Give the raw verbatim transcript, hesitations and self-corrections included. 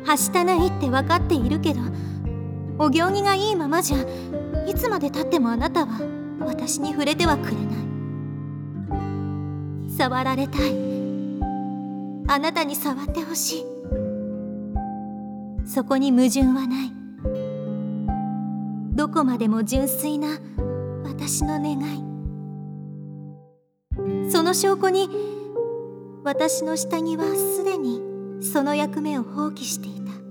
はしたないって分かっているけど、お行儀がいいままじゃいつまでたってもあなたは私に触れてはくれない。触られたい、あなたに触ってほしい。そこに矛盾はない。どこまでも純粋な私の願い。その証拠に私の下着はすでにその役目を放棄していた。